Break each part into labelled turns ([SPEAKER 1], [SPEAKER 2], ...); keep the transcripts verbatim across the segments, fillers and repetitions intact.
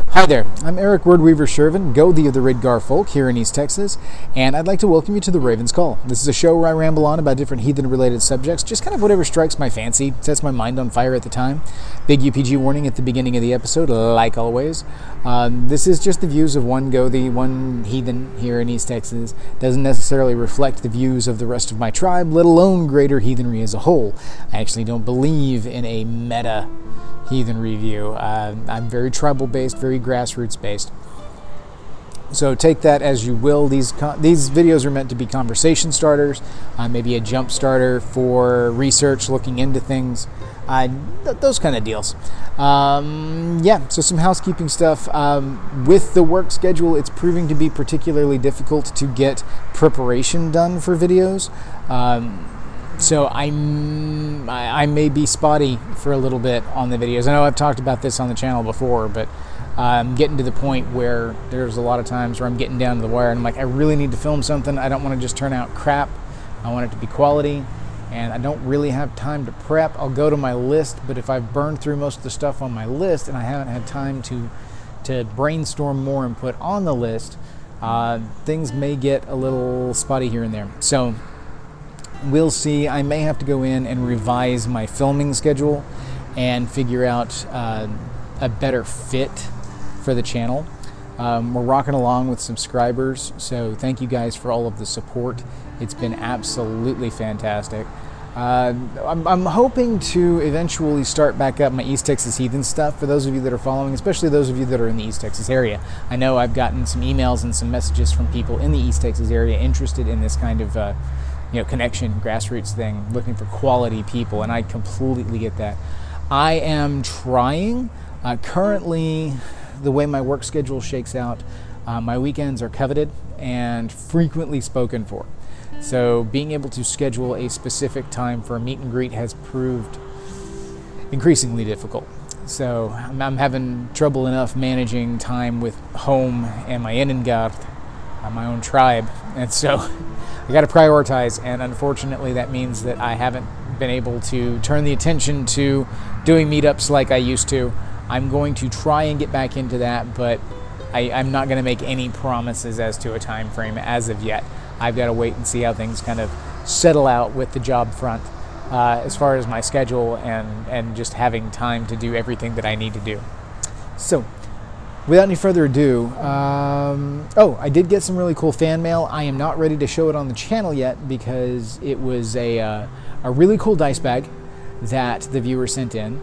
[SPEAKER 1] Hi there, I'm Eric Wordweaver Shervin, Gothi of the Ridgar Folk here in East Texas, and I'd like to welcome you to the Raven's Call. This is a show where I ramble on about different heathen-related subjects, just kind of whatever strikes my fancy, sets my mind on fire at the time. Big U P G warning at the beginning of the episode, like always. Um, this is just the views of one Gothi, one heathen here in East Texas. Doesn't necessarily reflect the views of the rest of my tribe, let alone greater heathenry as a whole. I actually don't believe in a meta heathen review. Uh, I'm very tribal based, very grassroots based. So take that as you will. These these videos are meant to be conversation starters, uh, maybe a jump starter for research, looking into things, uh, th those kind of deals. Um, yeah, so some housekeeping stuff. Um, with the work schedule, it's proving to be particularly difficult to get preparation done for videos. Um, So I'm, I, I may be spotty for a little bit on the videos. I know I've talked about this on the channel before, but I'm getting to the point where there's a lot of times where I'm getting down to the wire and I'm like, I really need to film something. I don't want to just turn out crap. I want it to be quality, and I don't really have time to prep. I'll go to my list, but if I've burned through most of the stuff on my list and I haven't had time to, to brainstorm more and put on the list, uh, things may get a little spotty here and there. So we'll see. I may have to go in and revise my filming schedule and figure out uh, a better fit for the channel. Um, we're rocking along with subscribers, so thank you guys for all of the support. It's been absolutely fantastic. Uh, I'm, I'm hoping to eventually start back up my East Texas Heathen stuff for those of you that are following, especially those of you that are in the East Texas area. I know I've gotten some emails and some messages from people in the East Texas area interested in this kind of uh, you know, connection, grassroots thing, looking for quality people, and I completely get that. I am trying. Uh, currently, the way my work schedule shakes out, uh, my weekends are coveted and frequently spoken for. So being able to schedule a specific time for a meet and greet has proved increasingly difficult. So I'm, I'm having trouble enough managing time with home and my Innengard, uh, my own tribe, and so I got to prioritize, and unfortunately that means that I haven't been able to turn the attention to doing meetups like I used to. I'm going to try and get back into that, but I, I'm not going to make any promises as to a time frame as of yet. I've got to wait and see how things kind of settle out with the job front uh, as far as my schedule and, and just having time to do everything that I need to do. So without any further ado, um, oh, I did get some really cool fan mail. I am not ready to show it on the channel yet because it was a, uh, a really cool dice bag that the viewer sent in,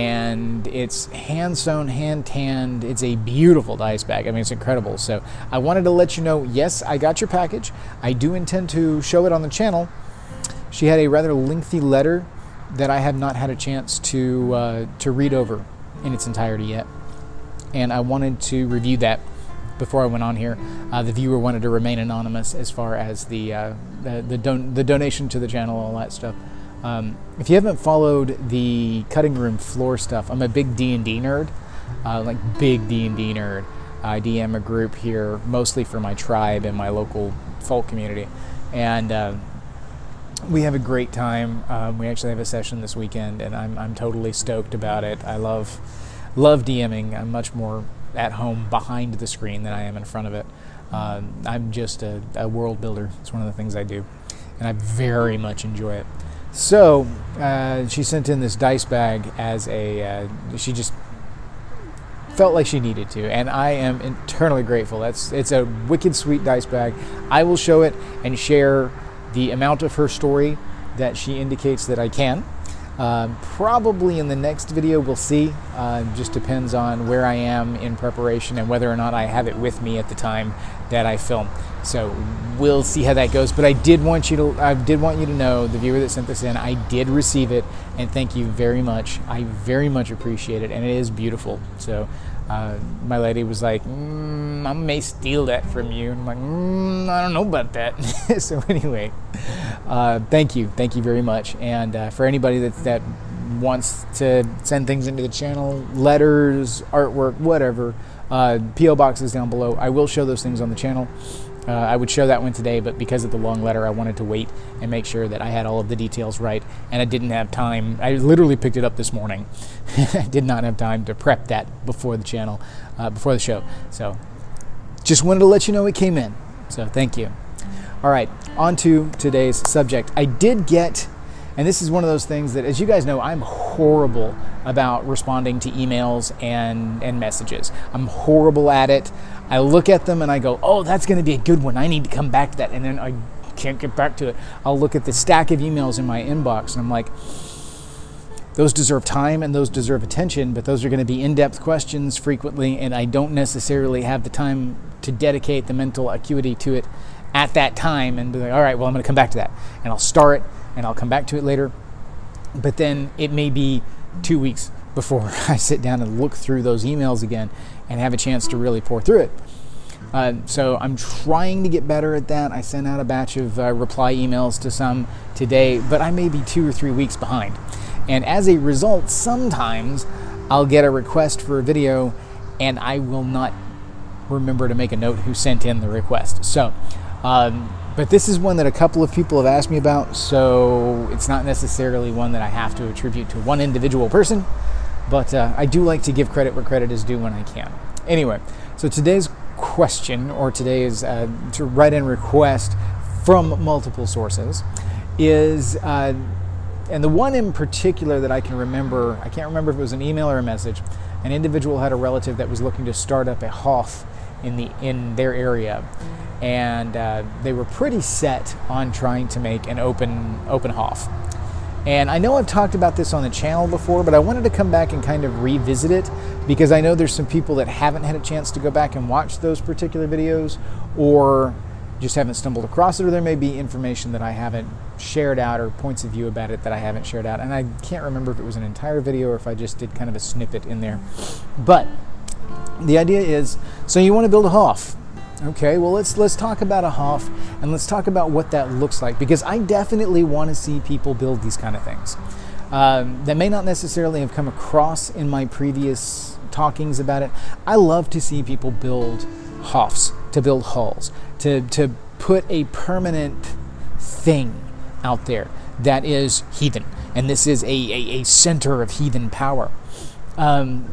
[SPEAKER 1] and it's hand-sewn, hand-tanned. It's a beautiful dice bag. I mean, it's incredible. So I wanted to let you know, yes, I got your package. I do intend to show it on the channel. She had a rather lengthy letter that I have not had a chance to, uh, to read over in its entirety yet, and I wanted to review that before I went on here. Uh, the viewer wanted to remain anonymous as far as the uh, the the, don the donation to the channel, all that stuff. Um, if you haven't followed the cutting room floor stuff, I'm a big D and D nerd, uh, like big D and D nerd. I D M a group here, mostly for my tribe and my local folk community, and uh, we have a great time. Um, we actually have a session this weekend, and I'm I'm totally stoked about it. I love. Love DMing. I'm much more at home behind the screen than I am in front of it. Uh, I'm just a, a world builder. It's one of the things I do, and I very much enjoy it. So uh, she sent in this dice bag as a, uh, she just felt like she needed to, and I am eternally grateful. That's It's a wicked sweet dice bag. I will show it and share the amount of her story that she indicates that I can. Uh, probably in the next video, we'll see. Uh, just depends on where I am in preparation and whether or not I have it with me at the time that I film. So we'll see how that goes. But I did want you to, I did want you to know, the viewer that sent this in, I did receive it, and thank you very much. I very much appreciate it, and it is beautiful. So uh, my lady was like, mm, I may steal that from you. And I'm like, mm, I don't know about that. So anyway. Uh, thank you, thank you very much, and uh, for anybody that that wants to send things into the channel, letters, artwork, whatever, uh, P O boxes down below. I will show those things on the channel, Uh, I would show that one today, but because of the long letter, I wanted to wait and make sure that I had all of the details right, and I didn't have time. I literally picked it up this morning. I did not have time to prep that before the channel, uh, before the show. So just wanted to let you know it came in. So thank you. All right, on to today's subject. I did get, and this is one of those things that, as you guys know, I'm horrible about responding to emails and, and messages. I'm horrible at it. I look at them and I go, oh, that's going to be a good one. I need to come back to that. And then I can't get back to it. I'll look at the stack of emails in my inbox and I'm like, those deserve time and those deserve attention, but those are going to be in-depth questions frequently, and I don't necessarily have the time to dedicate the mental acuity to it at that time and be like, all right, well, I'm going to come back to that. And I'll start it and I'll come back to it later. But then it may be two weeks before I sit down and look through those emails again and have a chance to really pour through it. Uh, so I'm trying to get better at that. I sent out a batch of uh, reply emails to some today, but I may be two or three weeks behind. And as a result, sometimes I'll get a request for a video and I will not remember to make a note who sent in the request. So, um, but this is one that a couple of people have asked me about, so it's not necessarily one that I have to attribute to one individual person, but uh, I do like to give credit where credit is due when I can. Anyway, so today's question, or today's uh, to write-in request from multiple sources is, uh, and the one in particular that I can remember, I can't remember if it was an email or a message, an individual had a relative that was looking to start up a Hof in the in their area, and uh, they were pretty set on trying to make an open open Hof. And I know I've talked about this on the channel before, but I wanted to come back and kind of revisit it because I know there's some people that haven't had a chance to go back and watch those particular videos, or just haven't stumbled across it, or there may be information that I haven't shared out or points of view about it that I haven't shared out. And I can't remember if it was an entire video or if I just did kind of a snippet in there. But the idea is, so you want to build a Hof. Okay, well, let's let's talk about a Hof, and let's talk about what that looks like, because I definitely want to see people build these kind of things. Um, that may not necessarily have come across in my previous talkings about it. I love to see people build Hofs, to build halls, to, to put a permanent thing out there that is heathen, and this is a, a, a center of heathen power. Um,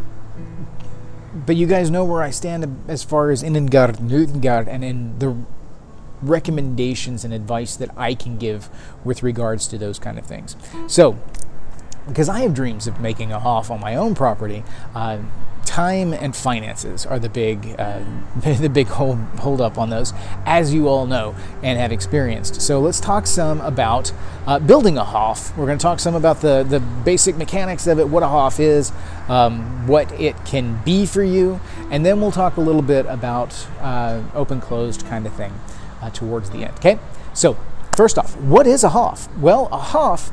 [SPEAKER 1] But you guys know where I stand as far as Innengard, Newtengard, and in the recommendations and advice that I can give with regards to those kind of things. So, because I have dreams of making a Hof on my own property, uh, time and finances are the big, uh, the big hold, hold up on those, as you all know and have experienced. So let's talk some about uh, building a Hof. We're going to talk some about the, the basic mechanics of it, what a Hof is, um, what it can be for you, and then we'll talk a little bit about uh, open-closed kind of thing uh, towards the end. Okay, so first off, what is a Hof? Well, a Hof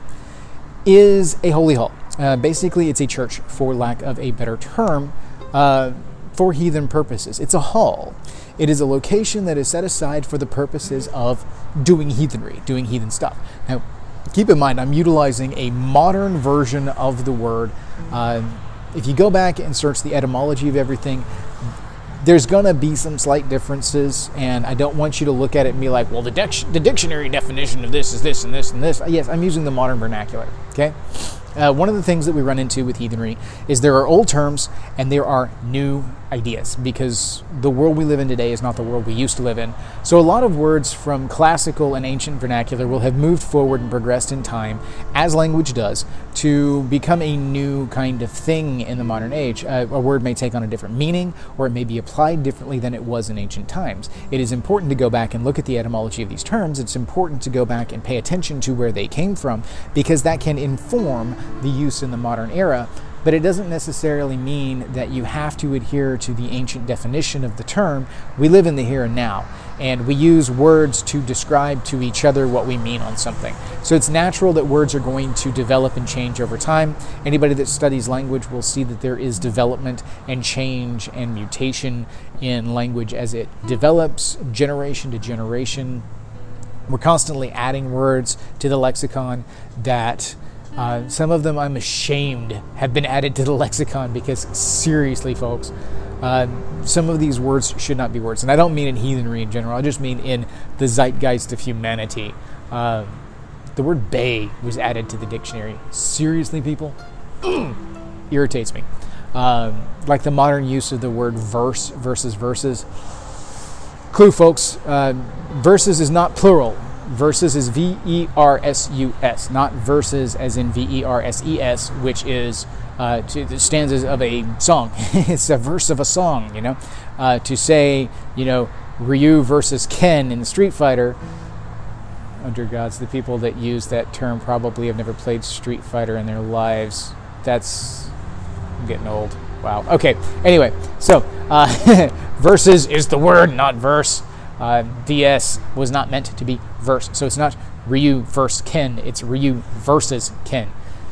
[SPEAKER 1] is a holy hall. Uh, basically, it's a church, for lack of a better term, uh, for heathen purposes. It's a hall. It is a location that is set aside for the purposes of doing heathenry, doing heathen stuff. Now, keep in mind, I'm utilizing a modern version of the word. Uh, if you go back and search the etymology of everything, there's going to be some slight differences, and I don't want you to look at it and be like, well, the, dic- the dictionary definition of this is this and this and this. Yes, I'm using the modern vernacular, okay? Uh, one of the things that we run into with heathenry is there are old terms and there are new ideas, because the world we live in today is not the world we used to live in. So a lot of words from classical and ancient vernacular will have moved forward and progressed in time, as language does, to become a new kind of thing in the modern age. Uh, a word may take on a different meaning, or it may be applied differently than it was in ancient times. It is important to go back and look at the etymology of these terms. It's important to go back and pay attention to where they came from, because that can inform the use in the modern era. But it doesn't necessarily mean that you have to adhere to the ancient definition of the term. We live in the here and now, and we use words to describe to each other what we mean on something. So it's natural that words are going to develop and change over time. Anybody that studies language will see that there is development and change and mutation in language as it develops generation to generation. We're constantly adding words to the lexicon that Uh, some of them I'm ashamed have been added to the lexicon, because seriously, folks, Uh, some of these words should not be words. And I don't mean in heathenry in general. I just mean in the zeitgeist of humanity. Uh, the word bay was added to the dictionary. Seriously, people? Irritates me. Um, like the modern use of the word verse versus verses. Clue, folks. Uh, verses is not plural. Verses is V E R S U S, not verses as in V E R S E S, which is uh, to the stanzas of a song. It's a verse of a song, you know. Uh, to say, you know, Ryu versus Ken in Street Fighter. Oh dear gods, the people that use that term probably have never played Street Fighter in their lives. That's I'm getting old. Wow. Okay. Anyway, so uh, verses is the word, not verse. Uh, V S was not meant to be verse, so it's not Ryu versus Ken. It's Ryu versus Ken.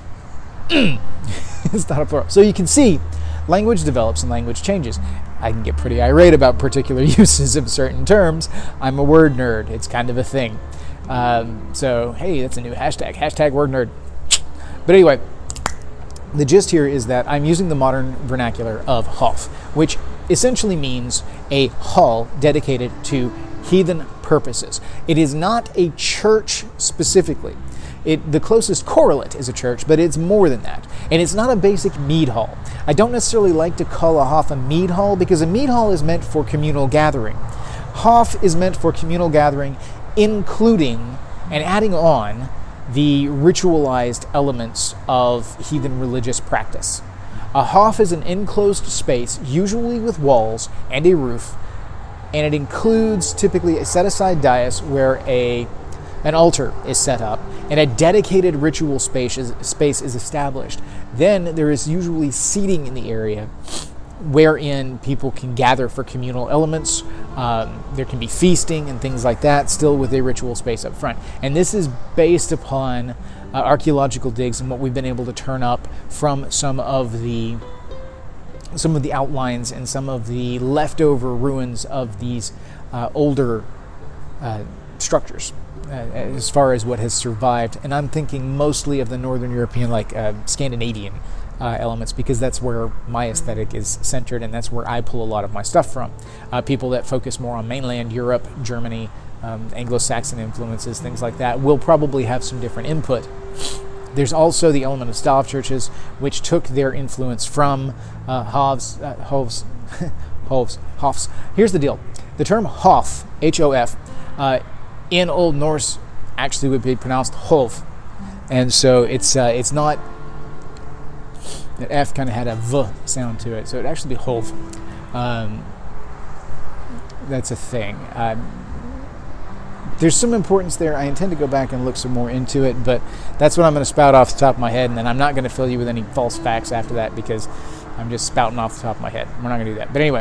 [SPEAKER 1] It's not a plural. So you can see, language develops and language changes. I can get pretty irate about particular uses of certain terms. I'm a word nerd. It's kind of a thing. Um, so hey, that's a new hashtag. Hashtag word nerd. But anyway. The gist here is that I'm using the modern vernacular of Hof, which essentially means a hall dedicated to heathen purposes. It is not a church specifically. It, the closest correlate is a church, but it's more than that. And it's not a basic mead hall. I don't necessarily like to call a Hof a mead hall because a mead hall is meant for communal gathering. Hof is meant for communal gathering, including and adding on the ritualized elements of heathen religious practice. A Hof is an enclosed space, usually with walls and a roof, and it includes typically a set-aside dais where a an altar is set up and a dedicated ritual space is, space is established. Then there is usually seating in the area wherein people can gather for communal elements. Um, there can be feasting and things like that, still with a ritual space up front. And this is based upon uh, archaeological digs and what we've been able to turn up from some of the some of the outlines and some of the leftover ruins of these uh, older uh, structures, uh, as far as what has survived. And I'm thinking mostly of the Northern European, like uh, Scandinavian Uh, elements, because that's where my aesthetic is centered and that's where I pull a lot of my stuff from. Uh, people that focus more on mainland Europe, Germany, um, Anglo-Saxon influences, things like that, will probably have some different input. There's also the element of Stav churches, which took their influence from uh, Hofs, uh, Hofs, Hofs, Hofs. Here's the deal. The term Hof, H O F, uh, in Old Norse actually would be pronounced Hov. And so it's uh, it's not. That F kind of had a V sound to it, so it'd actually be Hov. Um, that's a thing. Uh, there's some importance there. I intend to go back and look some more into it, but that's what I'm going to spout off the top of my head, and then I'm not going to fill you with any false facts after that because I'm just spouting off the top of my head. We're not going to do that. But anyway,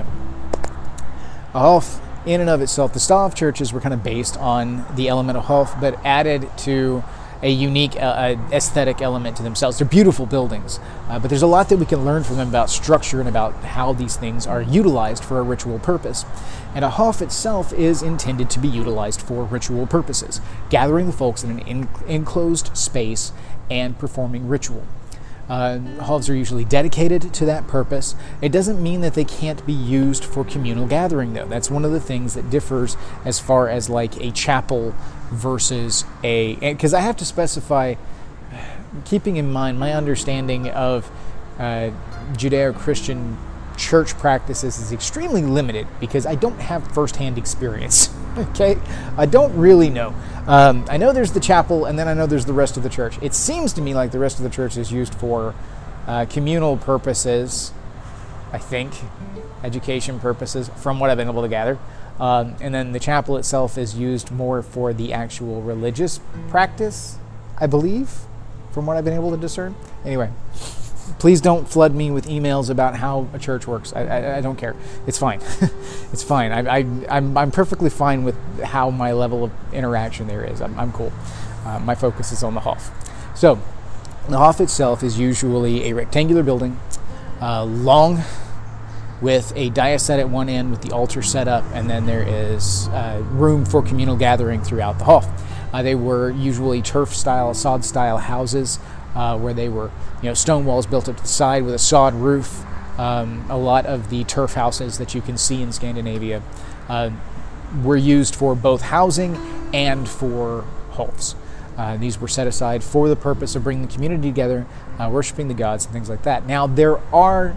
[SPEAKER 1] a Hof in and of itself, the Stav churches were kind of based on the element of Hof, but added to a unique uh, aesthetic element to themselves. They're beautiful buildings, uh, but there's a lot that we can learn from them about structure and about how these things are utilized for a ritual purpose. And a Hof itself is intended to be utilized for ritual purposes, gathering the folks in an in- enclosed space and performing ritual. Uh, Hofs are usually dedicated to that purpose. It doesn't mean that they can't be used for communal gathering, though. That's one of the things that differs as far as like a chapel versus a... Because I have to specify, keeping in mind my understanding of uh, Judeo-Christian church practices is extremely limited because I don't have firsthand experience. Okay? I don't really know. Um, I know there's the chapel, and then I know there's the rest of the church. It seems to me like the rest of the church is used for uh, communal purposes, I think, education purposes, from what I've been able to gather. Um, and then the chapel itself is used more for the actual religious practice, I believe, from what I've been able to discern. Anyway, please don't flood me with emails about how a church works. I, I, I don't care. It's fine. It's fine. I, I, I'm, I'm perfectly fine with how my level of interaction there is. I'm, I'm cool. Uh, my focus is on the Hof. So, the Hof itself is usually a rectangular building, uh, long, with a dais set at one end with the altar set up, and then there is uh, room for communal gathering throughout the Hof. Uh, they were usually turf-style, sod-style houses uh, where they were, you know, stone walls built up to the side with a sod roof. Um, a lot of the turf houses that you can see in Scandinavia uh, were used for both housing and for Hofs. Uh, these were set aside for the purpose of bringing the community together, uh, worshiping the gods and things like that. Now, there are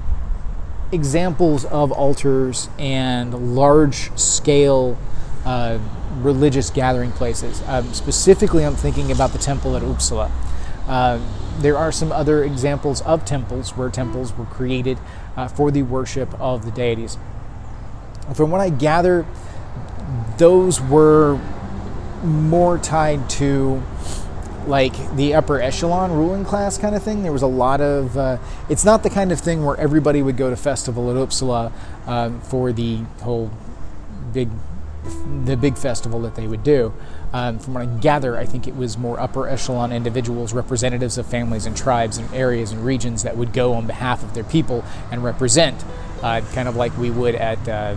[SPEAKER 1] examples of altars and large-scale uh, religious gathering places. Um, specifically, I'm thinking about the temple at Uppsala. Uh, there are some other examples of temples where temples were created uh, for the worship of the deities. From what I gather, those were more tied to like the upper echelon ruling class kind of thing. There was a lot of, uh, it's not the kind of thing where everybody would go to festival at Uppsala uh, for the whole big, the big festival that they would do. Um, from what I gather, I think it was more upper echelon individuals, representatives of families and tribes and areas and regions that would go on behalf of their people and represent, uh, kind of like we would at, uh,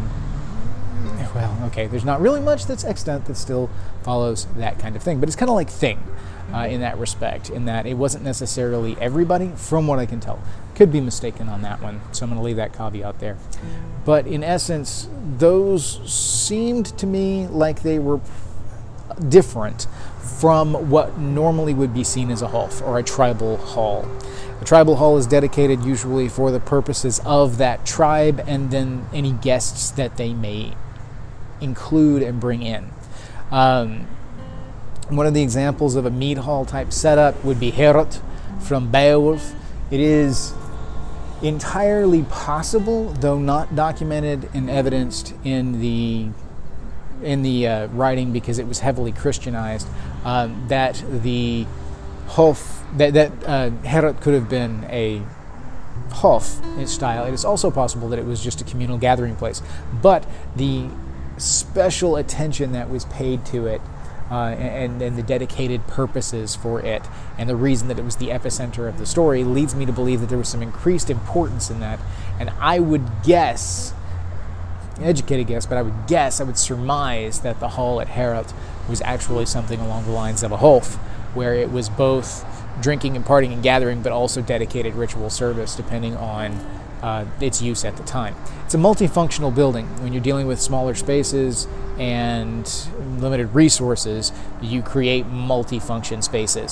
[SPEAKER 1] well, okay, there's not really much that's extant that still follows that kind of thing, but it's kind of like Thing. Uh, in that respect, in that it wasn't necessarily everybody, from what I can tell. Could be mistaken on that one, so I'm going to leave that caveat there. But in essence, those seemed to me like they were different from what normally would be seen as a Hof or a tribal hall. A tribal hall is dedicated usually for the purposes of that tribe and then any guests that they may include and bring in. Um, One of the examples of a mead hall type setup would be Herod from Beowulf. It is entirely possible, though not documented and evidenced in the in the uh, writing because it was heavily Christianized, um, that the Hof that that uh, Herod could have been a Hof in style. It is also possible that it was just a communal gathering place, but the special attention that was paid to it. Uh, and, and the dedicated purposes for it, and the reason that it was the epicenter of the story leads me to believe that there was some increased importance in that. And I would guess, educated guess, but I would guess, I would surmise that the hall at Herod was actually something along the lines of a Hof, where it was both drinking and partying and gathering, but also dedicated ritual service, depending on uh, its use at the time. It's a multifunctional building. When you're dealing with smaller spaces and limited resources, you create multi-function spaces.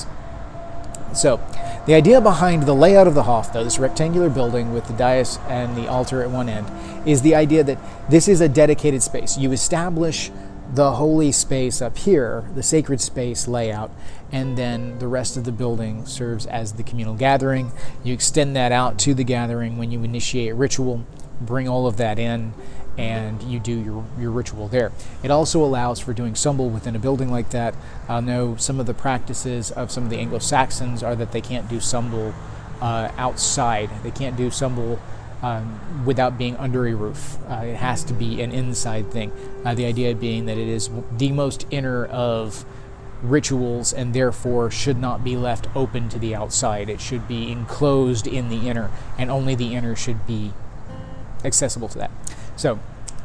[SPEAKER 1] So, the idea behind the layout of the Hof, though, this rectangular building with the dais and the altar at one end, is the idea that this is a dedicated space. You establish the holy space up here, the sacred space layout, and then the rest of the building serves as the communal gathering. You extend that out to the gathering when you initiate ritual, bring all of that in, and you do your, your ritual there. It also allows for doing sumbul within a building like that. I know some of the practices of some of the Anglo-Saxons are that they can't do sumbul uh, outside. They can't do sumbul um, without being under a roof. Uh, it has to be an inside thing. Uh, the idea being that it is the most inner of rituals and therefore should not be left open to the outside. It should be enclosed in the inner, and only the inner should be accessible to that. So,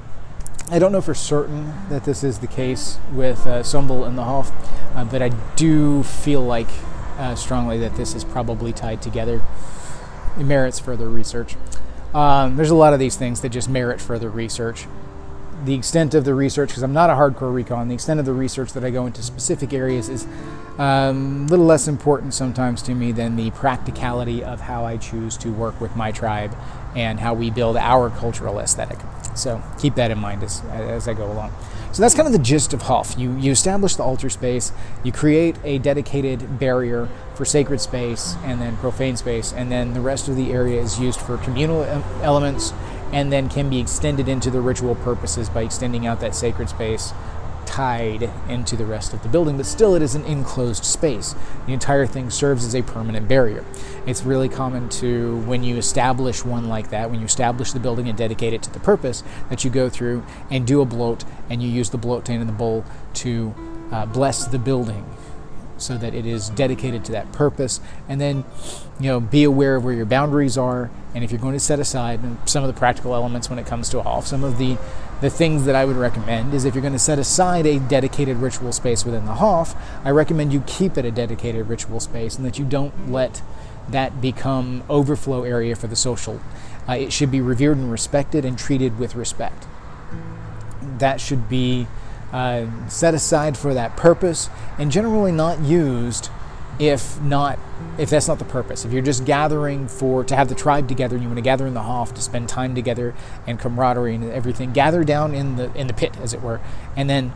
[SPEAKER 1] I don't know for certain that this is the case with uh, Sumbul and the Hof, uh, but I do feel like uh, strongly that this is probably tied together. It merits further research. Um, there's a lot of these things that just merit further research. The extent of the research, because I'm not a hardcore recon, the extent of the research that I go into specific areas is um, a little less important sometimes to me than the practicality of how I choose to work with my tribe and how we build our cultural aesthetic. So keep that in mind as, as I go along. So that's kind of the gist of Hof. You, you establish the altar space, you create a dedicated barrier for sacred space and then profane space, and then the rest of the area is used for communal elements and then can be extended into the ritual purposes by extending out that sacred space tied into the rest of the building, but still it is an enclosed space. The entire thing serves as a permanent barrier. It's really common to, when you establish one like that, when you establish the building and dedicate it to the purpose, that you go through and do a bloat, and you use the bloat in the bowl to uh, bless the building so that it is dedicated to that purpose. And then, you know, be aware of where your boundaries are, and if you're going to set aside some of the practical elements when it comes to a Hof, some of the The things that I would recommend is if you're going to set aside a dedicated ritual space within the Hof, I recommend you keep it a dedicated ritual space and that you don't let that become overflow area for the social. Uh, it should be revered and respected and treated with respect. That should be uh, set aside for that purpose and generally not used if not if that's not the purpose. If you're just gathering for to have the tribe together and you want to gather in the Hof to spend time together and camaraderie and everything, gather down in the in the pit, as it were, and then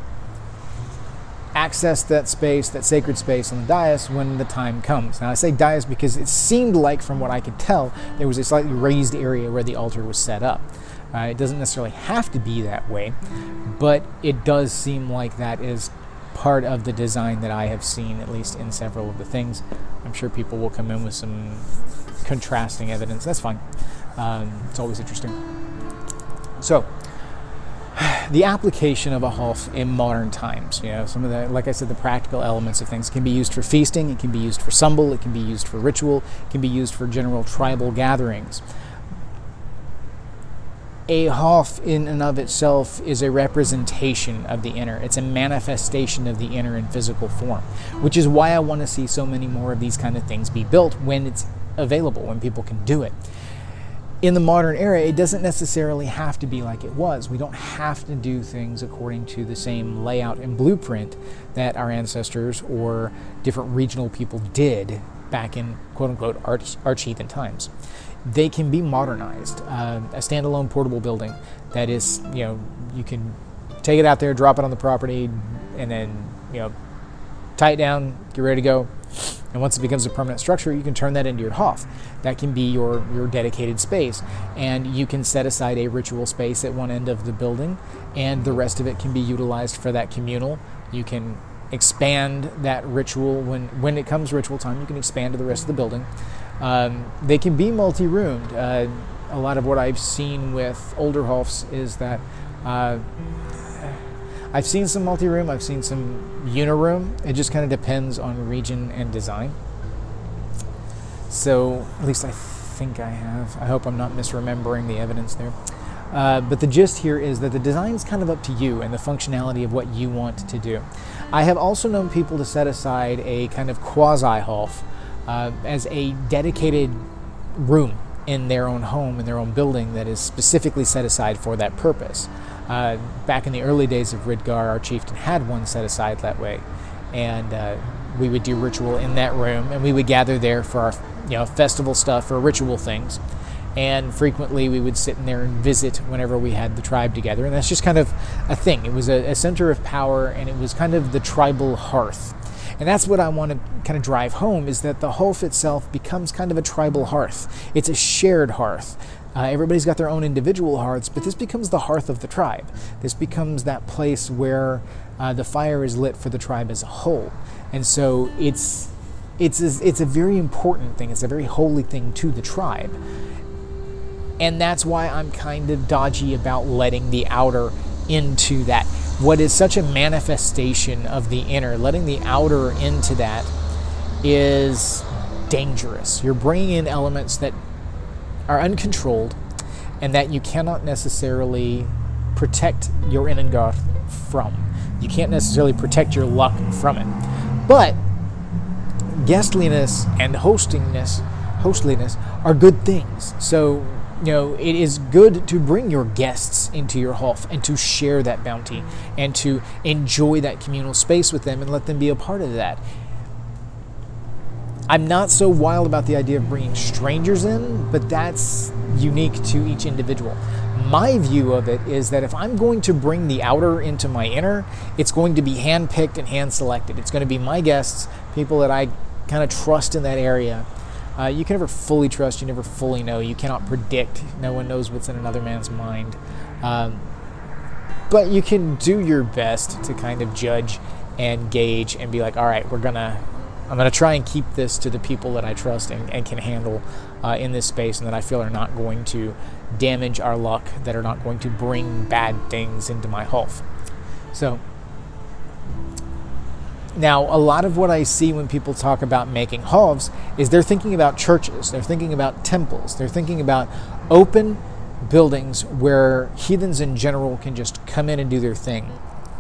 [SPEAKER 1] access that space, that sacred space on the dais when the time comes. Now I say dais because it seemed like, from what I could tell, there was a slightly raised area where the altar was set up. Uh, it doesn't necessarily have to be that way, but it does seem like that is part of the design that I have seen, at least in several of the things. I'm sure people will come in with some contrasting evidence. That's fine. Um, it's always interesting. So, the application of a Hof in modern times, you know, some of the, like I said, the practical elements of things. It can be used for feasting, it can be used for sumbel, it can be used for ritual, it can be used for general tribal gatherings. A Hof in and of itself is a representation of the inner. It's a manifestation of the inner in physical form, which is why I want to see so many more of these kind of things be built when it's available, when people can do it. In the modern era, it doesn't necessarily have to be like it was. We don't have to do things according to the same layout and blueprint that our ancestors or different regional people did back in quote-unquote arch, arch-heathen times. They can be modernized. Uh, a standalone portable building that is, you know, you can take it out there, drop it on the property, and then, you know, tie it down, get ready to go. And once it becomes a permanent structure, you can turn that into your Hof. That can be your, your dedicated space. And you can set aside a ritual space at one end of the building, and the rest of it can be utilized for that communal. You can expand that ritual. When, when it comes ritual time, you can expand to the rest of the building. Um, they can be multi-roomed. Uh, a lot of what I've seen with older Hofs is that uh, I've seen some multi-room, I've seen some uni-room. It just kind of depends on region and design. So, at least I think I have. I hope I'm not misremembering the evidence there. Uh, but the gist here is that the design is kind of up to you and the functionality of what you want to do. I have also known people to set aside a kind of quasi-Hof uh, as a dedicated room in their own home, in their own building, that is specifically set aside for that purpose. Uh, back in the early days of Ridgar, our chieftain had one set aside that way, and uh, we would do ritual in that room, and we would gather there for our, you know, festival stuff or ritual things. And frequently we would sit in there and visit whenever we had the tribe together, and that's just kind of a thing. It was a, a center of power, and it was kind of the tribal hearth. And that's what I want to kind of drive home, is that the Hof itself becomes kind of a tribal hearth. It's a shared hearth. Uh, everybody's got their own individual hearths, but this becomes the hearth of the tribe. This becomes that place where uh, the fire is lit for the tribe as a whole. And so it's, it's, it's a very important thing. It's a very holy thing to the tribe. And that's why I'm kind of dodgy about letting the outer into that. What is such a manifestation of the inner, letting the outer into that is dangerous. You're bringing in elements that are uncontrolled and that you cannot necessarily protect your Inengarth from. You can't necessarily protect your luck from it. But guestliness and hostingness, hostliness are good things. So, you know, it is good to bring your guests into your Hof and to share that bounty and to enjoy that communal space with them and let them be a part of that. I'm not so wild about the idea of bringing strangers in, but that's unique to each individual. My view of it is that if I'm going to bring the outer into my inner, it's going to be hand-picked and hand-selected. It's going to be my guests, people that I kind of trust in that area. Uh, you can never fully trust, you never fully know, you cannot predict, no one knows what's in another man's mind. Um, but you can do your best to kind of judge and gauge and be like, all right, we're gonna, I'm gonna try and keep this to the people that I trust and, and can handle uh, in this space, and that I feel are not going to damage our luck, that are not going to bring bad things into my Hof. So, now, a lot of what I see when people talk about making Hofs is they're thinking about churches, they're thinking about temples, they're thinking about open buildings where heathens in general can just come in and do their thing.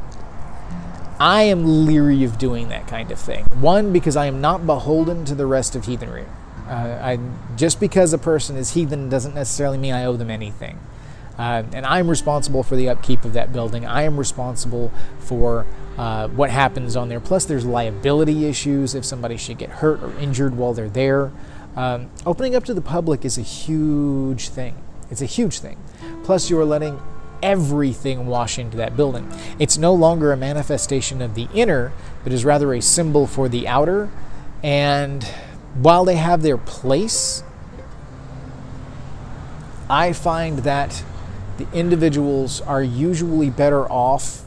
[SPEAKER 1] I am leery of doing that kind of thing. One, because I am not beholden to the rest of heathenry. Uh, I, just because a person is heathen doesn't necessarily mean I owe them anything. Uh, and I'm responsible for the upkeep of that building. I am responsible for uh, what happens on there. Plus, there's liability issues if somebody should get hurt or injured while they're there. Um, opening up to the public is a huge thing. It's a huge thing. Plus, you are letting everything wash into that building. It's no longer a manifestation of the inner, but is rather a symbol for the outer. And while they have their place, I find that the individuals are usually better off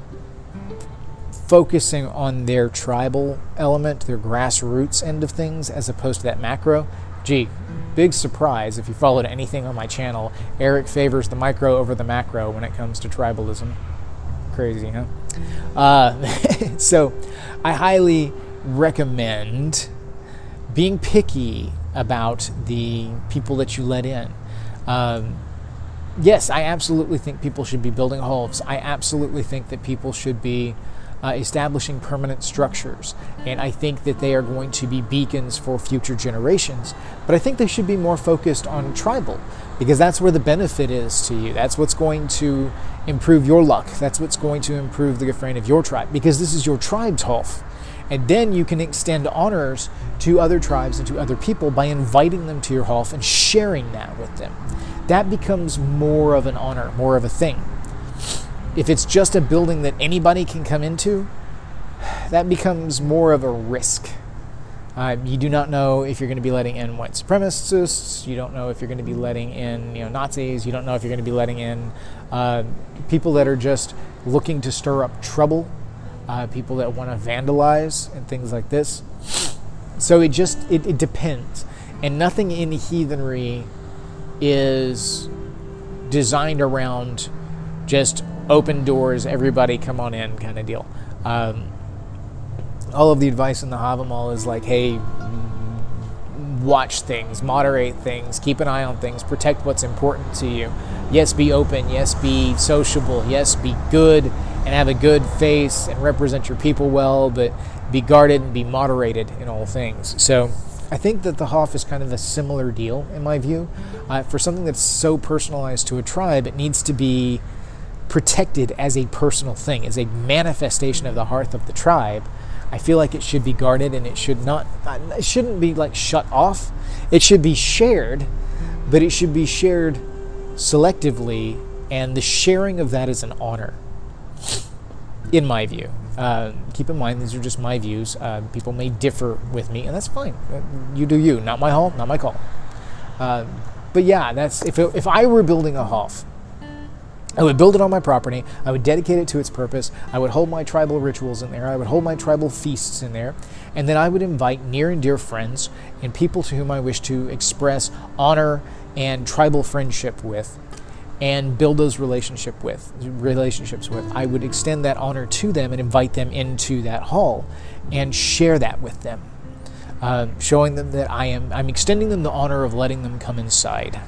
[SPEAKER 1] focusing on their tribal element, their grassroots end of things, as opposed to that macro. Gee, big surprise if you followed anything on my channel. Eric favors the micro over the macro when it comes to tribalism. Crazy, huh? Uh, so I highly recommend being picky about the people that you let in. Um, yes, I absolutely think people should be building homes. I absolutely think that people should be uh, establishing permanent structures. And I think that they are going to be beacons for future generations. But I think they should be more focused on tribal, because that's where the benefit is to you. That's what's going to improve your luck. That's what's going to improve the refrain of your tribe, because this is your tribe's Hof. And then you can extend honors to other tribes and to other people by inviting them to your Hof and sharing that with them. That becomes more of an honor, more of a thing. If it's just a building that anybody can come into, that becomes more of a risk. Uh, you do not know if you're going to be letting in white supremacists. You don't know if you're going to be letting in, you know, Nazis. You don't know if you're going to be letting in uh, people that are just looking to stir up trouble. Uh, people that want to vandalize and things like this. So it just, it, it depends. And nothing in heathenry is designed around just open doors, everybody come on in kind of deal. Um, all of the advice in the Havamal is like, hey, watch things, moderate things, keep an eye on things, protect what's important to you. Yes, be open. Yes, be sociable. Yes, be good and have a good face and represent your people well, but be guarded and be moderated in all things. So I think that the Hof is kind of a similar deal in my view. Uh, for something that's so personalized to a tribe, it needs to be protected as a personal thing, as a manifestation of the hearth of the tribe. I feel like it should be guarded, and it should not, it shouldn't be like shut off. It should be shared, but it should be shared selectively, and the sharing of that is an honor, in my view. Uh, keep in mind, these are just my views. Uh, people may differ with me, and that's fine. You do you. Not my hall, not my call. Uh, but yeah, that's if it, if I were building a Hof, I would build it on my property. I would dedicate it to its purpose. I would hold my tribal rituals in there. I would hold my tribal feasts in there. And then I would invite near and dear friends and people to whom I wish to express honor and tribal friendship with, and build those relationship with relationships with. I would extend that honor to them and invite them into that hall and share that with them, uh, showing them that I am I'm extending them the honor of letting them come inside.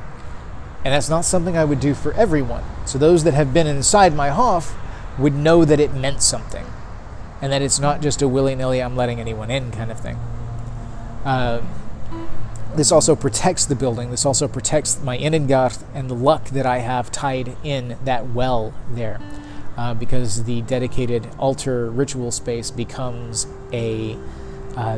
[SPEAKER 1] And that's not something I would do for everyone. So those that have been inside my Hof would know that it meant something, and that it's not just a willy-nilly I'm letting anyone in kind of thing. Uh, this also protects the building. This also protects my Inengarth and the luck that I have tied in that well there, uh, because the dedicated altar ritual space becomes a uh,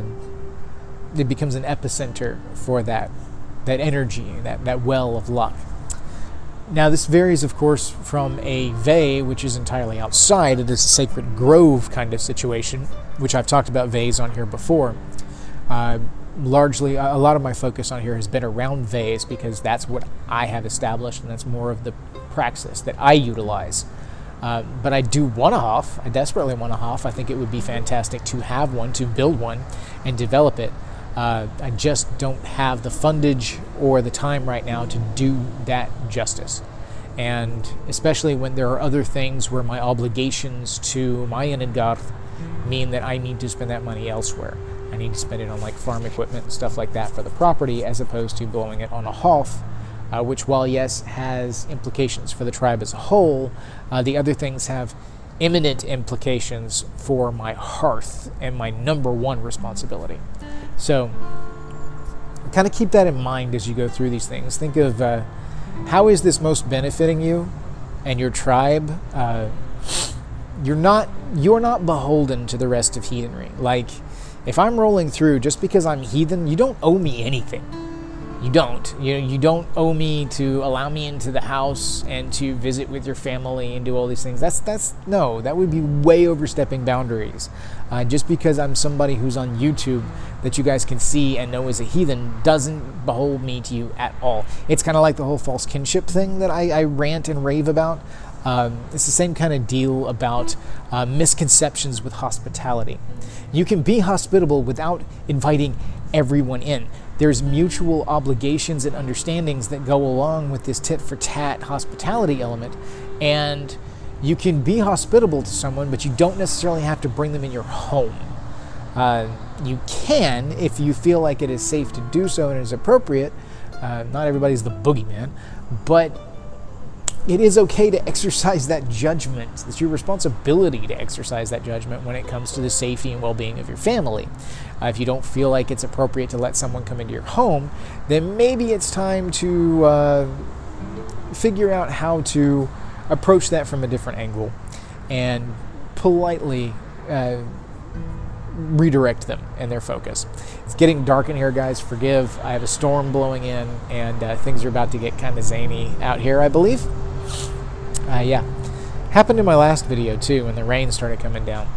[SPEAKER 1] it becomes an epicenter for that that energy, that that well of luck. Now, this varies, of course, from a Vey, which is entirely outside. It is a sacred grove kind of situation, which I've talked about Veys on here before. Uh, largely, a lot of my focus on here has been around Veys, because that's what I have established, and that's more of the praxis that I utilize. Uh, but I do want a Hof. I desperately want a Hof. I think it would be fantastic to have one, to build one, and develop it. Uh, I just don't have the fundage or the time right now to do that justice. And especially when there are other things where my obligations to my Inengarth mean that I need to spend that money elsewhere. I need to spend it on like farm equipment and stuff like that for the property, as opposed to blowing it on a Hof, uh, which, while yes, has implications for the tribe as a whole, uh, the other things have imminent implications for my hearth and my number one responsibility. So kind of keep that in mind as you go through these things. Think of uh, how is this most benefiting you and your tribe. Uh, you're not you're not beholden to the rest of heathenry. Like, if I'm rolling through just because I'm heathen, you don't owe me anything. You don't. You you don't owe me to allow me into the house and to visit with your family and do all these things. That's that's no. That would be way overstepping boundaries. Uh, just because I'm somebody who's on YouTube that you guys can see and know is a heathen doesn't behold me to you at all. It's kind of like the whole false kinship thing that I, I rant and rave about. Um, it's the same kind of deal about uh, misconceptions with hospitality. You can be hospitable without inviting everyone in. There's mutual obligations and understandings that go along with this tit-for-tat hospitality element, and you can be hospitable to someone, but you don't necessarily have to bring them in your home. Uh, you can, if you feel like it is safe to do so and is appropriate. Uh, not everybody's the boogeyman, but it is okay to exercise that judgment. It's your responsibility to exercise that judgment when it comes to the safety and well-being of your family. Uh, if you don't feel like it's appropriate to let someone come into your home, then maybe it's time to uh, figure out how to approach that from a different angle and politely uh, redirect them and their focus. It's getting dark in here, guys. Forgive. I have a storm blowing in, and uh, things are about to get kind of zany out here, I believe. Uh, yeah. Happened in my last video, too, when the rain started coming down.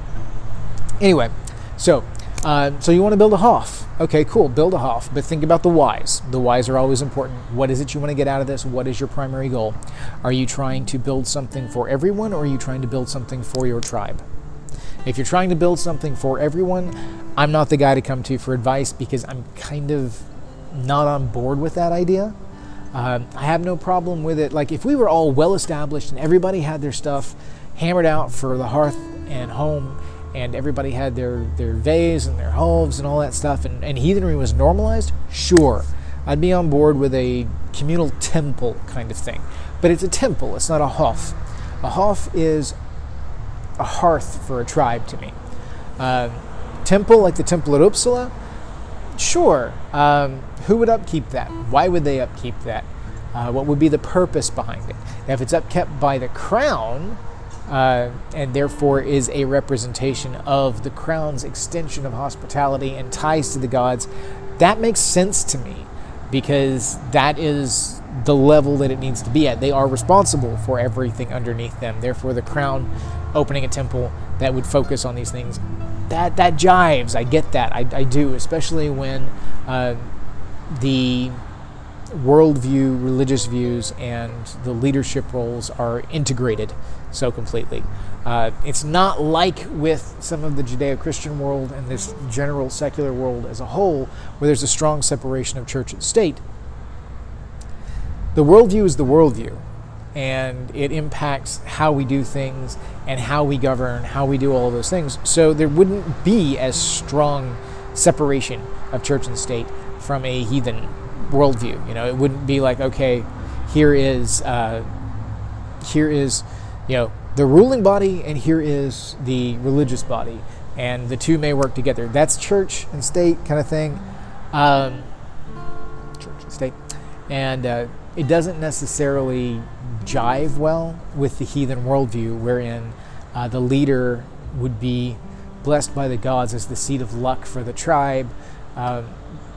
[SPEAKER 1] Anyway, so uh, so you want to build a Hof. Okay, cool. Build a Hof. But think about the whys. The whys are always important. What is it you want to get out of this? What is your primary goal? Are you trying to build something for everyone, or are you trying to build something for your tribe? If you're trying to build something for everyone, I'm not the guy to come to for advice, because I'm kind of not on board with that idea. Uh, I have no problem with it. Like, if we were all well established and everybody had their stuff hammered out for the hearth and home, and everybody had their, their vase and their halves and all that stuff, and, and heathenry was normalized, sure, I'd be on board with a communal temple kind of thing. But it's a temple, it's not a Hof. A Hof is a hearth for a tribe to me. Uh, temple, like the temple at Uppsala, sure. Um, who would upkeep that? Why would they upkeep that? Uh, what would be the purpose behind it? Now, if it's upkept by the crown, uh, and therefore is a representation of the crown's extension of hospitality and ties to the gods, that makes sense to me, because that is the level that it needs to be at. They are responsible for everything underneath them. Therefore, the crown opening a temple that would focus on these things, that that jives. I get that. I, I do, especially when uh, the worldview, religious views, and the leadership roles are integrated so completely. Uh, it's not like with some of the Judeo-Christian world and this general secular world as a whole, where there's a strong separation of church and state. The worldview is the worldview, and it impacts how we do things and how we govern, how we do all of those things. So there wouldn't be as strong separation of church and state from a heathen worldview. You know, it wouldn't be like, okay, here is, uh, here is, you know, the ruling body, and here is the religious body, and the two may work together. That's church and state kind of thing. Um, church and state. And uh, it doesn't necessarily jive well with the heathen worldview, wherein uh, the leader would be blessed by the gods as the seed of luck for the tribe. Um,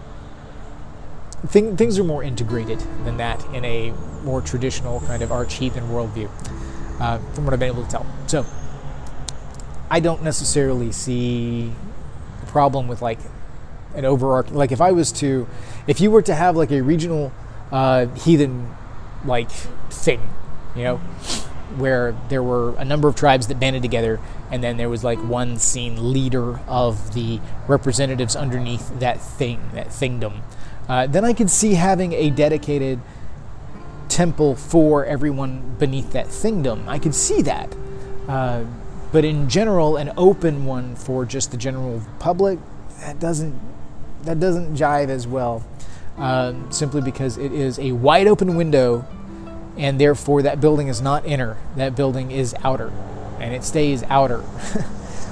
[SPEAKER 1] thing, things are more integrated than that in a more traditional kind of arch-heathen worldview, uh, from what I've been able to tell. So I don't necessarily see a problem with like an overarching, like if I was to, if you were to have like a regional uh, heathen like thing, you know, where there were a number of tribes that banded together, and then there was like one seen leader of the representatives underneath that thing, that thingdom, uh, then I could see having a dedicated temple for everyone beneath that thingdom. I could see that. Uh, but in general, an open one for just the general public, that doesn't, that doesn't jive as well. Um, simply because it is a wide open window, and therefore that building is not inner, that building is outer, and it stays outer.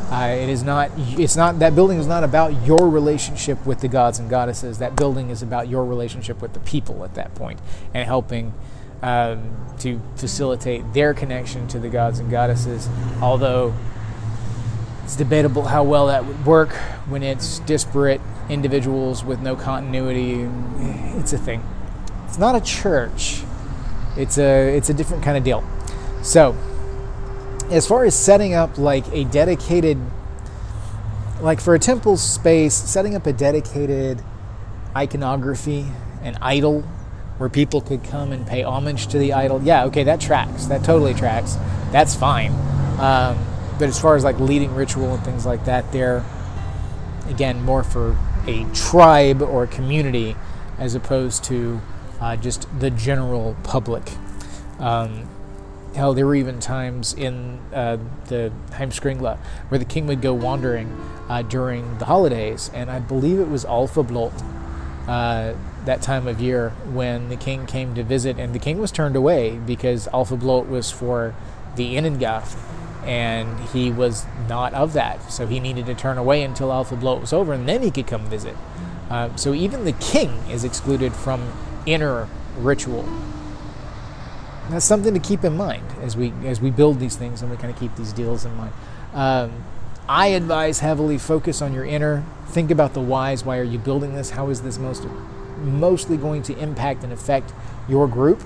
[SPEAKER 1] Uh, it is not. It's not. That building is not about your relationship with the gods and goddesses. That building is about your relationship with the people at that point, and helping um, to facilitate their connection to the gods and goddesses. Although it's debatable how well that would work when it's disparate individuals with no continuity. It's a thing. It's not a church. It's a. It's a different kind of deal. So, as far as setting up like a dedicated, like for a temple space, setting up a dedicated iconography, an idol, where people could come and pay homage to the idol, yeah, okay, that tracks. That totally tracks. That's fine. Um, but as far as like leading ritual and things like that, they're, again, more for a tribe or a community as opposed to uh, just the general public. Um, Hell, there were even times in uh, the Heimskringla where the king would go wandering uh, during the holidays, and I believe it was Alpha Blot uh, that time of year when the king came to visit, and the king was turned away because Alpha Blot was for the Innengarth, and he was not of that, so he needed to turn away until Alpha Blot was over, and then he could come visit. Uh, so even the king is excluded from inner ritual. That's something to keep in mind as we as we build these things and we kind of keep these deals in mind. Um, I advise heavily focus on your inner. Think about the whys. Why are you building this? How is this most mostly going to impact and affect your group?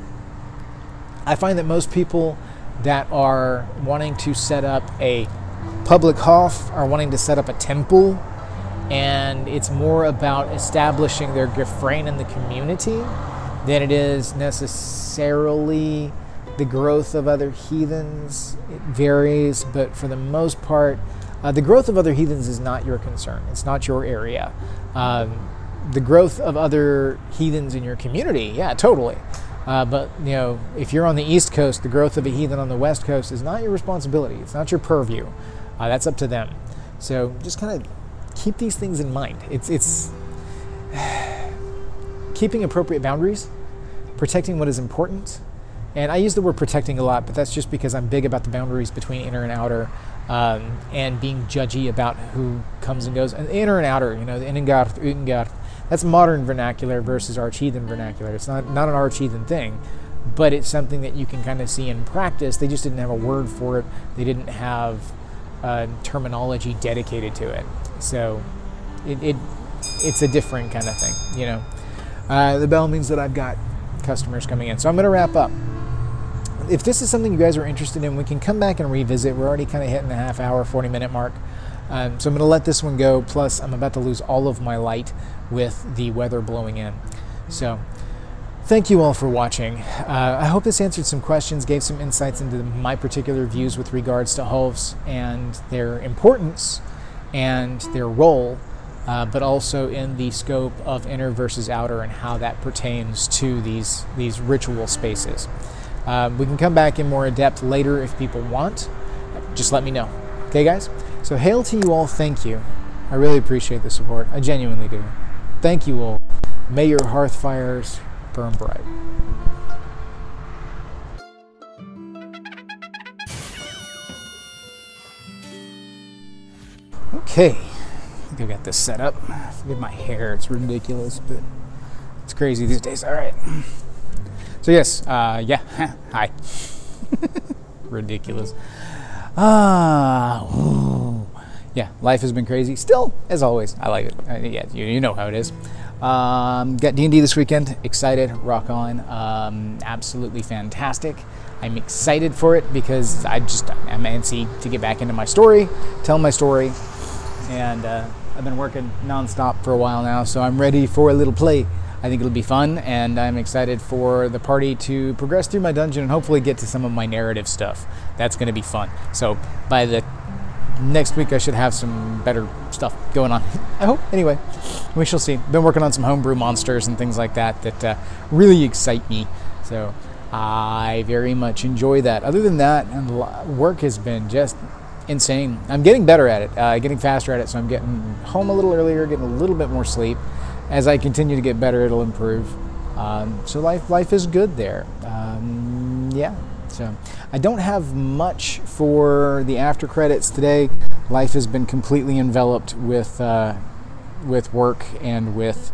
[SPEAKER 1] I find that most people that are wanting to set up a public hof are wanting to set up a temple, and it's more about establishing their gefrein in the community than it is necessarily the growth of other heathens. It varies, but for the most part, uh, the growth of other heathens is not your concern. It's not your area. Um, the growth of other heathens in your community, yeah, totally. Uh, but, you know, if you're on the East Coast, the growth of a heathen on the West Coast is not your responsibility. It's not your purview. Uh, that's up to them. So just kind of keep these things in mind. It's, it's keeping appropriate boundaries, protecting what is important. And I use the word protecting a lot, but that's just because I'm big about the boundaries between inner and outer, um, and being judgy about who comes and goes. And inner and outer, you know, the Innengarth, Utengarth, that's modern vernacular versus arch-heathen vernacular. It's not, not an arch-heathen thing, but it's something that you can kind of see in practice. They just didn't have a word for it. They didn't have uh, terminology dedicated to it. So it, it it's a different kind of thing, you know. Uh, the bell means that I've got customers coming in. So I'm going to wrap up. If this is something you guys are interested in, we can come back and revisit. We're already kind of hitting the half hour, forty minute mark. Um, so I'm going to let this one go. Plus, I'm about to lose all of my light with the weather blowing in. So thank you all for watching. Uh, I hope this answered some questions, gave some insights into my particular views with regards to Hofs and their importance and their role, uh, but also in the scope of inner versus outer and how that pertains to these, these ritual spaces. Um, we can come back in more in depth later if people want. Just let me know. Okay, guys? So hail to you all. Thank you. I really appreciate the support. I genuinely do. Thank you all. May your hearth fires burn bright. Okay. I think I got this set up. Forgive my hair. It's ridiculous, but it's crazy these days. All right. So yes, uh, yeah, hi. Ridiculous. Ah, ooh. Yeah, life has been crazy. Still, as always, I like it. Uh, yeah, you, you know how it is. Um, got D and D this weekend. Excited, rock on. Um, absolutely fantastic. I'm excited for it because I just, I'm antsy to get back into my story, tell my story, and uh, I've been working nonstop for a while now, so I'm ready for a little play. I think it'll be fun, and I'm excited for the party to progress through my dungeon and hopefully get to some of my narrative stuff. That's going to be fun. So by the next week, I should have some better stuff going on. I hope. Anyway, we shall see. Been working on some homebrew monsters and things like that that uh, really excite me. So I very much enjoy that. Other than that, and work has been just insane. I'm getting better at it, uh, getting faster at it, so I'm getting home a little earlier, getting a little bit more sleep. As I continue to get better, it'll improve. Um, so life life is good there. Um, yeah. So I don't have much for the after credits today. life has been completely enveloped with uh, with work and with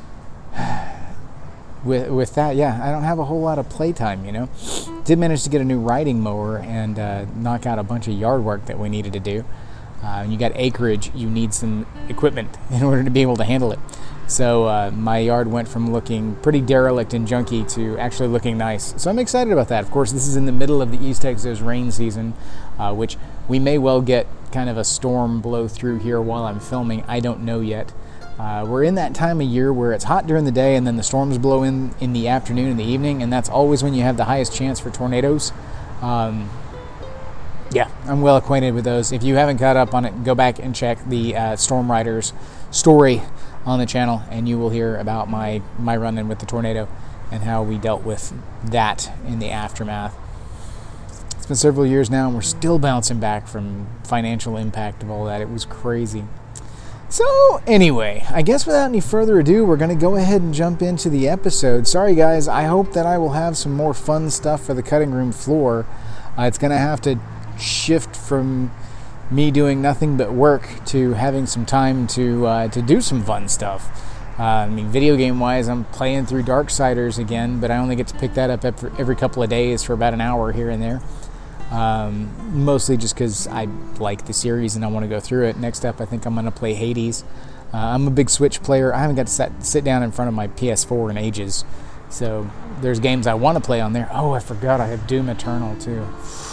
[SPEAKER 1] with with that. Yeah, I don't have a whole lot of playtime, you know. Did manage to get a new riding mower and uh, knock out a bunch of yard work that we needed to do. Uh, when you got acreage, you need some equipment in order to be able to handle it. So uh, my yard went from looking pretty derelict and junky to actually looking nice. So I'm excited about that. Of course, this is in the middle of the East Texas rain season, uh, which we may well get kind of a storm blow through here while I'm filming. I don't know yet. Uh, we're in that time of year where it's hot during the day and then the storms blow in in the afternoon and the evening, and that's always when you have the highest chance for tornadoes. Um, yeah, I'm well acquainted with those. If you haven't caught up on it, go back and check the uh, Storm Riders story on the channel, and you will hear about my, my run-in with the tornado and how we dealt with that in the aftermath. It's been several years now, and we're still bouncing back from financial impact of all that. It was crazy. So anyway, I guess without any further ado, we're going to go ahead and jump into the episode. Sorry guys, I hope that I will have some more fun stuff for the cutting room floor. Uh, it's going to have to shift from me doing nothing but work to having some time to uh, to do some fun stuff. Uh, I mean, video game wise, I'm playing through Darksiders again, but I only get to pick that up every couple of days for about an hour here and there. Um, mostly just because I like the series and I want to go through it. Next up, I think I'm going to play Hades. Uh, I'm a big Switch player. I haven't got to sit, sit down in front of my P S four in ages, so there's games I want to play on there. Oh, I forgot I have Doom Eternal too.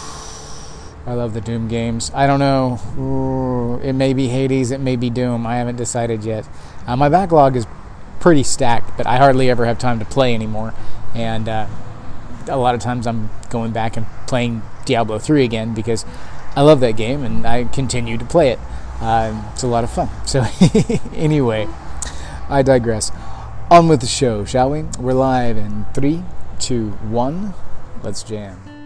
[SPEAKER 1] I love the Doom games. I don't know. Ooh, it may be Hades, it may be Doom. I haven't decided yet. Uh, my backlog is pretty stacked, but I hardly ever have time to play anymore. And uh, a lot of times I'm going back and playing Diablo three again because I love that game and I continue to play it. Uh, it's a lot of fun. So anyway, I digress. On with the show, shall we? We're live in three, two, one. Let's jam.